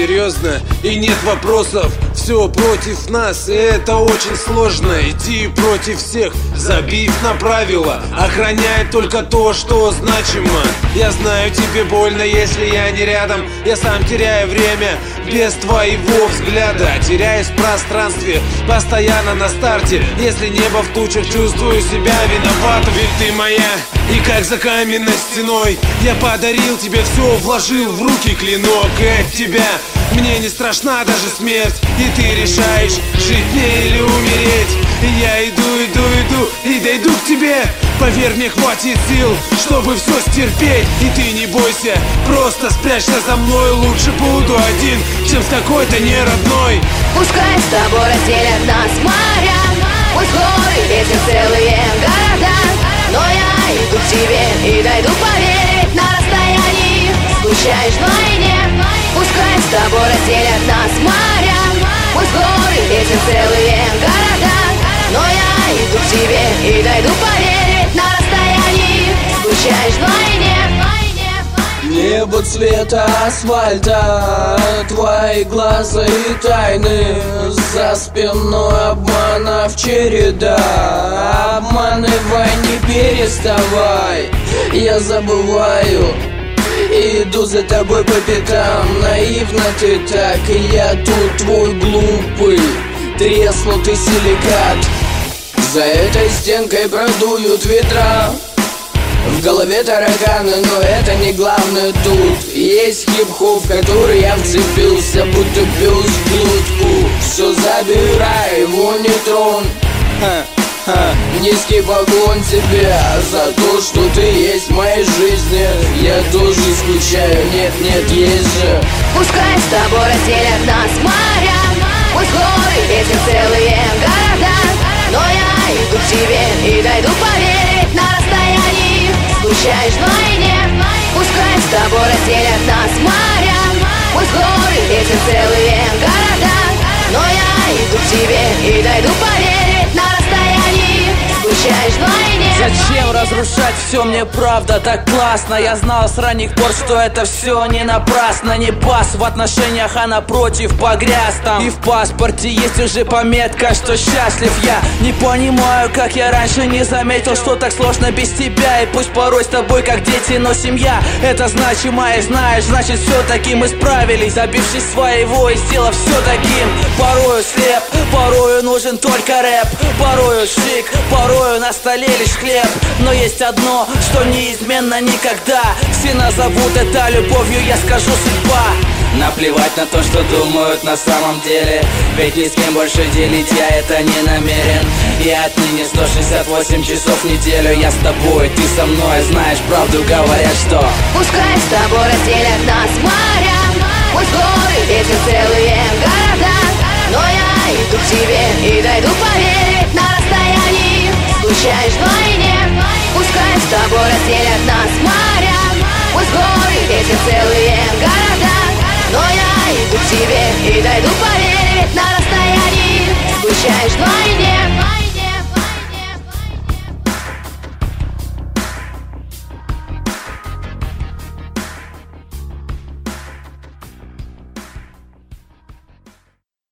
серьезно, и нет вопросов. Все против нас, и это очень сложно. Иди против всех, забив на правила. Охраняй только то, что значимо. Я знаю, тебе больно, если я не рядом. Я сам теряю время без твоего взгляда. Теряюсь в пространстве, постоянно на старте. Если небо в тучах, чувствую себя виноватым. Ведь ты моя, и как за каменной стеной я подарил тебе все, вложил в руки клинок. И от тебя мне не страшна даже смерть. И ты решаешь, жить мне или умереть. И я иду, и дойду к тебе. Поверь, мне хватит сил, чтобы все стерпеть. И ты не бойся, просто спрячься за мной. Лучше буду один, чем с какой-то неродной. Пускай с тобой разделят нас моря, пусть горы, ветер, целые города, но я иду к тебе и дойду, поверь, на расстоянии. Скучаешь вдвойне. Пускай с тобой разделят нас моря, пусть горы, ветер, целые города, но я иду к тебе и дойду, поверь, на расстоянии. Скучаешь вдвойне. Небо цвета асфальта, твои глаза и тайны, за спиной обманов череда. Обманывай, не переставай, я забываю, иду за тобой по пятам. Наивно ты так, и я тут твой глупый, треснутый силикат. За этой стенкой продуют ветра, в голове тараканы, но это не главное тут. Есть хип-хоп, в который я вцепился, будто пес в глотку. Все забирай, его не тронь. Низкий поклон тебе за то, что ты есть в моей жизни. Я тоже скучаю, нет, есть же. Пускай с тобой разделят нас моря, пусть горы, ветер, целые города, но я иду к тебе и дойду, поверь, на расстоянии. Скучаешь вдвойне. Пускай с тобой разделят нас моря, пусть горы, ветер, целые города, но я иду к тебе и дойду, поверь, на расстоянии. Скучаешь вдвойне. Зачем разрушать все, мне правда так классно. Я знал с ранних пор, что это все не напрасно. Не пас в отношениях, а напротив погряз там. И в паспорте есть уже пометка, что счастлив я. Не понимаю, как я раньше не заметил, что так сложно без тебя. И пусть порой с тобой как дети, но семья это значимо. И знаешь, значит все-таки мы справились, добившись своего и сделав все таким. Порою слеп, порою нужен только рэп, порою шик, порою на столе лишь хлеб. Но есть одно, что неизменно никогда. Все назовут это любовью, я скажу судьба. Наплевать на то, что думают на самом деле, ведь ни с кем больше делить я это не намерен. И отныне 168 часов в неделю я с тобой, ты со мной, знаешь, правду говорят, что пускай с тобой разделят нас моря, пусть горы, ветер, целые города, но я иду к тебе и дойду, поверь, на расстоянии. Скучаешь вдвойне. Пускай с тобой разделят нас моря, пусть горы, ветер, целые